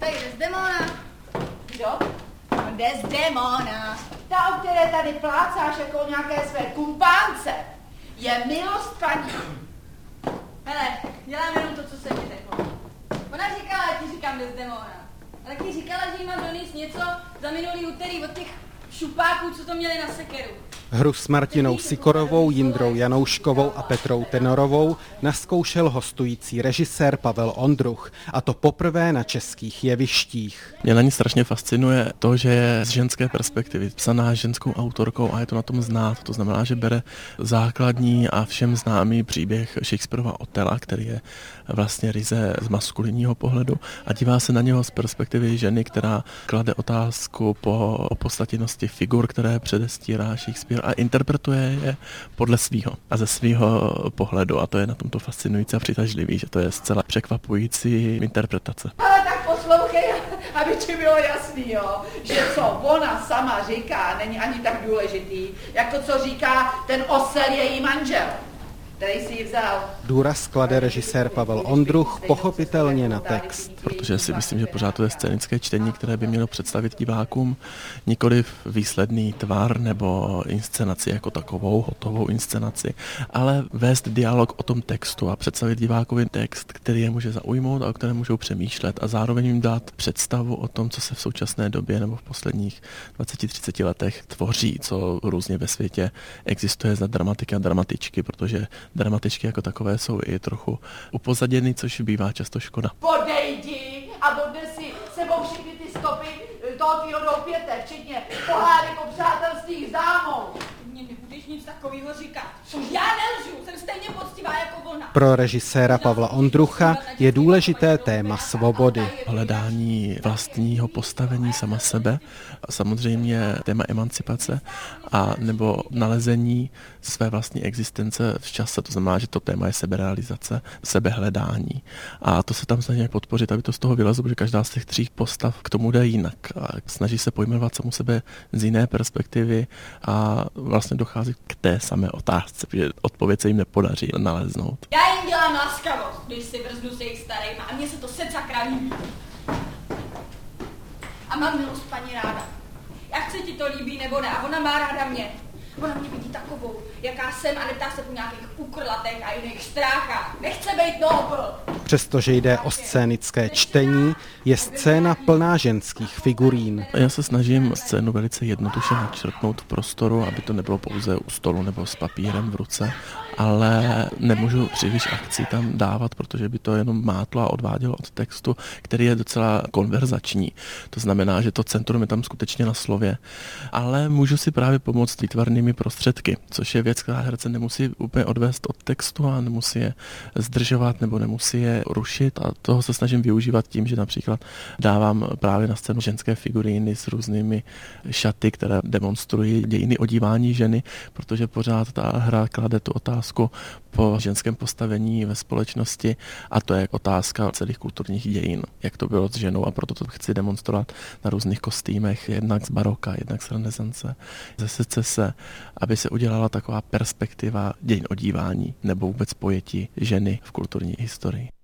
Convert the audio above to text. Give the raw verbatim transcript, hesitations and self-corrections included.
Hej, Desdemona. Kdo? Desdemona. Ta, o které tady plácáš jako nějaké své kumpánce, je milost paní. Hele, dělám jenom to, co se mi řeklo. Ona říkala, já ti říkám Desdemona. A taky říkala, že jí mám donést něco za minulý úterý od těch šupáků, co to měli na sekeru. Hru s Martinou Sikorovou, Jindrou Janouškovou a Petrou Tenorovou nazkoušel hostující režisér Pavel Ondruch, a to poprvé na českých jevištích. Mě na ní strašně fascinuje to, že je z ženské perspektivy psaná ženskou autorkou a je to na tom znát. To znamená, že bere základní a všem známý příběh Shakespearova Otela, který je vlastně ryze z maskulinního pohledu, a dívá se na něho z perspektivy ženy, která klade otázku po opodstatněnosti figur, které předestírá Shakespeare, a interpretuje je podle svýho a ze svýho pohledu, a to je na tomto fascinující a přitažlivý, že to je zcela překvapující interpretace. Ale tak poslouchej, aby ti bylo jasný, jo, že co ona sama říká, není ani tak důležitý, jak to, co říká ten osel její manžel, který si ji vzal. Důraz klade režisér Pavel Ondruch pochopitelně na text. Protože si myslím, že pořád to je scénické čtení, které by mělo představit divákům nikoliv výsledný tvar nebo inscenaci jako takovou, hotovou inscenaci, ale vést dialog o tom textu a představit divákovi text, který je může zaujmout a o kterém můžou přemýšlet, a zároveň jim dát představu o tom, co se v současné době nebo v posledních dvaceti třiceti letech tvoří, co různě ve světě existuje za dramatiky a dramatičky, protože dramatičky jako takové jsou i trochu upozaděny, což bývá často škoda. Podejdi a odnes si sebou všechny ty stopy toho tvýho doupěte, včetně pohádek o přátelství s dámou. Mně nebudeš nic takového říkat. Já nelžu, jsem stejně poctivá jako ona. Pro režiséra Pavla Ondrucha je důležité téma svobody. Hledání vlastního postavení sama sebe, a samozřejmě téma emancipace a nebo nalezení své vlastní existence v čase. To znamená, že to téma je seberealizace, sebehledání. A to se tam snaží podpořit, aby to z toho vylezlo, protože každá z těch tří postav k tomu jde jinak. A snaží se pojmenovat samu sebe z jiné perspektivy a vlastně dochází k té samé otázce, protože odpověď se jim nepodaří naleznout. Já jim dělám laskavost, když si vrznu s jejich starejma, a mně se to secakra líbí. A mám milost paní ráda. Jak se ti to líbí nebo ne, a ona má ráda mě. Ona mě vidí takovou, jaká jsem, a neptá se po nějakých ukrlatech a jiných stráchách. Nechce být nobl. Přestože jde o scénické čtení, je scéna plná ženských figurín. Já se snažím scénu velice jednoduše načrtnout v prostoru, aby to nebylo pouze u stolu nebo s papírem v ruce, ale nemůžu příliš akcí tam dávat, protože by to jenom mátlo a odvádělo od textu, který je docela konverzační. To znamená, že to centrum je tam skutečně na slově, ale můžu si právě pomoct výtvarnými prostředky, což je věc, která herce nemusí úplně odvést od textu a nemusí je zdržovat nebo nemusí je rušit, a toho se snažím využívat tím, že například dávám právě na scénu ženské figuríny s různými šaty, které demonstrují dějiny odívání ženy, protože pořád ta hra klade tu otázku po ženském postavení ve společnosti, a to je otázka celých kulturních dějin, jak to bylo s ženou, a proto to chci demonstrovat na různých kostýmech, jednak z baroka, jednak z renesance, ze secese, aby se udělala taková perspektiva dějin odívání nebo vůbec pojetí ženy v kulturní historii.